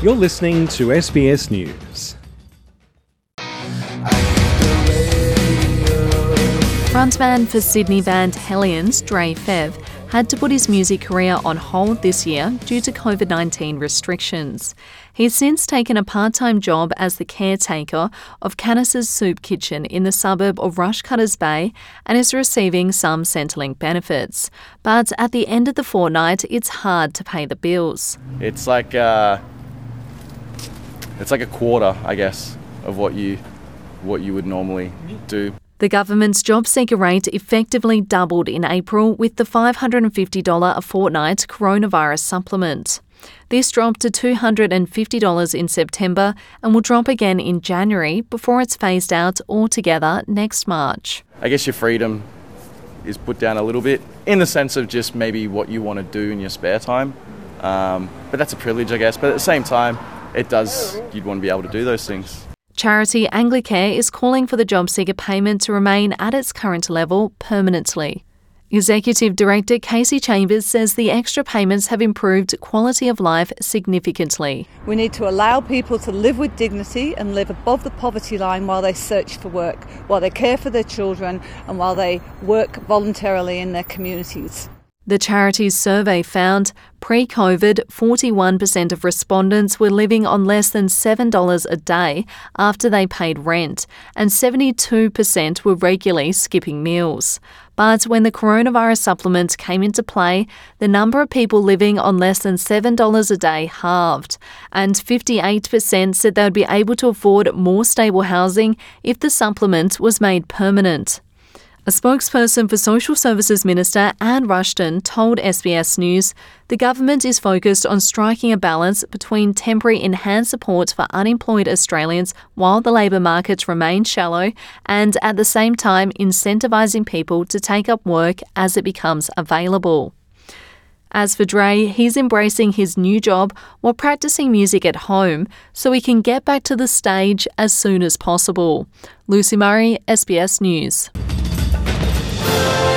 You're listening to SBS News. Frontman for Sydney band Hellions, Dre Fev, had to put his music career on hold this year due to COVID-19 restrictions. He's since taken a part-time job as the caretaker of Canis's Soup Kitchen in the suburb of Rushcutters Bay and is receiving some Centrelink benefits. But at the end of the fortnight, it's hard to pay the bills. It's like a quarter, I guess, of what you would normally do. The government's job seeker rate effectively doubled in April with the $550 a fortnight coronavirus supplement. This dropped to $250 in September and will drop again in January before it's phased out altogether next March. I guess your freedom is put down a little bit in the sense of just maybe what you want to do in your spare time. But that's a privilege, I guess. But at the same time, you'd want to be able to do those things. Charity Anglicare is calling for the job seeker payment to remain at its current level permanently. Executive Director Casey Chambers says the extra payments have improved quality of life significantly. We need to allow people to live with dignity and live above the poverty line while they search for work, while they care for their children and while they work voluntarily in their communities. The charity's survey found pre-COVID, 41% of respondents were living on less than $7 a day after they paid rent, and 72% were regularly skipping meals. But when the coronavirus supplement came into play, the number of people living on less than $7 a day halved, and 58% said they would be able to afford more stable housing if the supplement was made permanent. A spokesperson for Social Services Minister Anne Rushton told SBS News the government is focused on striking a balance between temporary enhanced support for unemployed Australians while the labour market remains shallow and at the same time incentivising people to take up work as it becomes available. As for Dre, he's embracing his new job while practicing music at home so he can get back to the stage as soon as possible. Lucy Murray, SBS News.